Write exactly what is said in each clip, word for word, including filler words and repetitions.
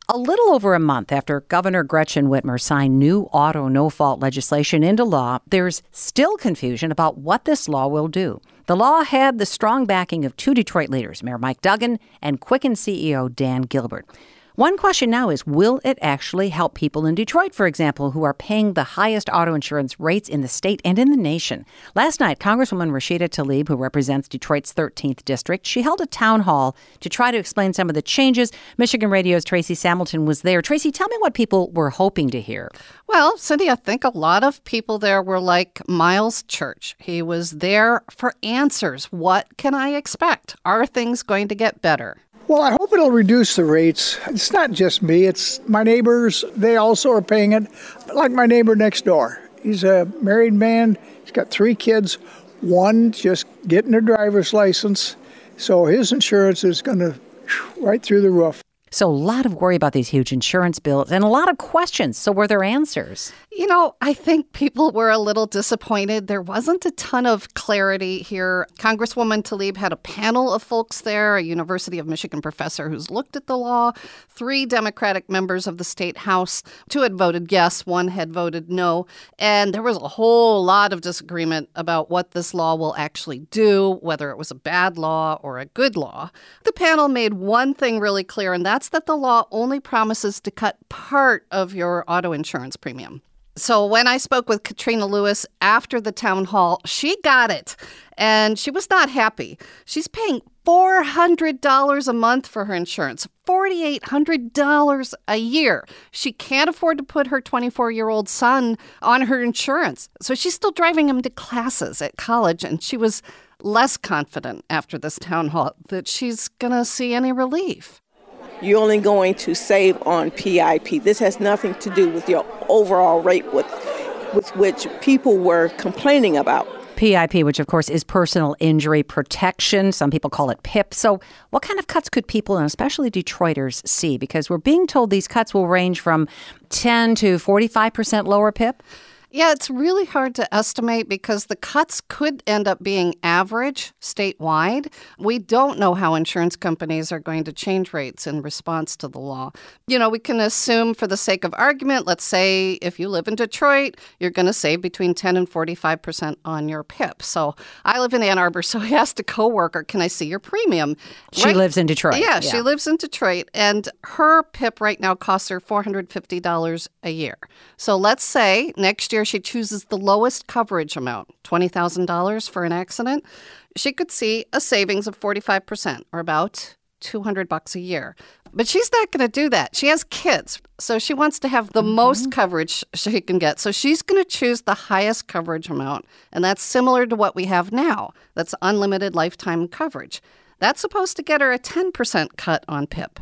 A little over a month after Governor Gretchen Whitmer signed new auto no-fault legislation into law, there's still confusion about what this law will do. The law had the strong backing of two Detroit leaders, Mayor Mike Duggan and Quicken C E O Dan Gilbert. One question now is, will it actually help people in Detroit, for example, who are paying the highest auto insurance rates in the state and in the nation? Last night, Congresswoman Rashida Tlaib, who represents Detroit's thirteenth District, she held a town hall to try to explain some of the changes. Michigan Radio's Tracy Samilton was there. Tracy, tell me what people were hoping to hear. Well, Cindy, I think a lot of people there were like Miles Church. He was there for answers. What can I expect? Are things going to get better? Well, I hope it'll reduce the rates. It's not just me. It's my neighbors. They also are paying it. Like my neighbor next door. He's a married man. He's got three kids. One just getting a driver's license. So his insurance is going to right through the roof. So a lot of worry about these huge insurance bills and a lot of questions. So were there answers? You know, I think people were a little disappointed. There wasn't a ton of clarity here. Congresswoman Tlaib had a panel of folks there, a University of Michigan professor who's looked at the law, three Democratic members of the state house. Two had voted yes, one had voted no. And there was a whole lot of disagreement about what this law will actually do, whether it was a bad law or a good law. The panel made one thing really clear, and that's that the law only promises to cut part of your auto insurance premium. So when I spoke with Katrina Lewis after the town hall, she got it, and she was not happy. She's paying four hundred dollars a month for her insurance, four thousand eight hundred dollars a year. She can't afford to put her twenty-four-year-old son on her insurance, so she's still driving him to classes at college, and she was less confident after this town hall that she's going to see any relief. You're only going to save on P I P. This has nothing to do with your overall rate with, with which people were complaining about. P I P, which of course is personal injury protection. Some people call it P I P. So what kind of cuts could people, and especially Detroiters, see? Because we're being told these cuts will range from ten to forty-five percent lower P I P. Yeah, it's really hard to estimate because the cuts could end up being average statewide. We don't know how insurance companies are going to change rates in response to the law. You know, we can assume for the sake of argument, let's say if you live in Detroit, you're going to save between ten and forty-five percent on your P I P. So I live in Ann Arbor, so I asked a coworker, can I see your premium? She right? lives in Detroit. Yeah, yeah, she lives in Detroit, and her P I P right now costs her four hundred fifty dollars a year. So let's say next year she chooses the lowest coverage amount, twenty thousand dollars for an accident. She could see a savings of forty-five percent, or about two hundred bucks a year. But she's not going to do that. She has kids, so she wants to have the mm-hmm. most coverage she can get. So she's going to choose the highest coverage amount, and that's similar to what we have now. That's unlimited lifetime coverage. That's supposed to get her a ten percent cut on P I P.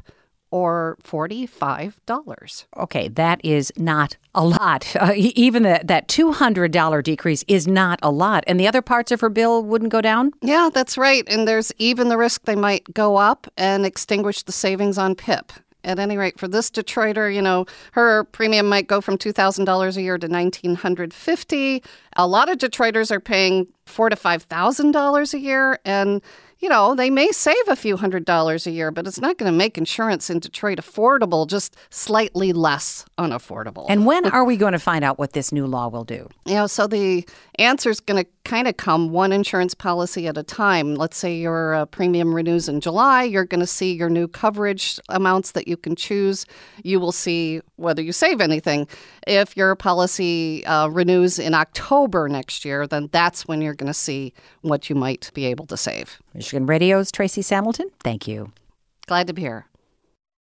Or forty-five dollars. Okay, that is not a lot. Uh, even the, that two hundred dollars decrease is not a lot. And the other parts of her bill wouldn't go down? Yeah, that's right. And there's even the risk they might go up and extinguish the savings on P I P. At any rate, for this Detroiter, you know, her premium might go from two thousand dollars a year to one thousand nine hundred fifty dollars. A lot of Detroiters are paying four thousand to five thousand dollars a year, and you know, they may save a few hundred dollars a year, but it's not going to make insurance in Detroit affordable, just slightly less unaffordable. And when are we going to find out what this new law will do? You know, so the answer is going to kind of come one insurance policy at a time. Let's say your uh, premium renews in July. You're going to see your new coverage amounts that you can choose. You will see whether you save anything. If your policy uh, renews in October next year, then that's when you're going to see what you might be able to save. Michigan Radio's Tracy Samilton, thank you. Glad to be here.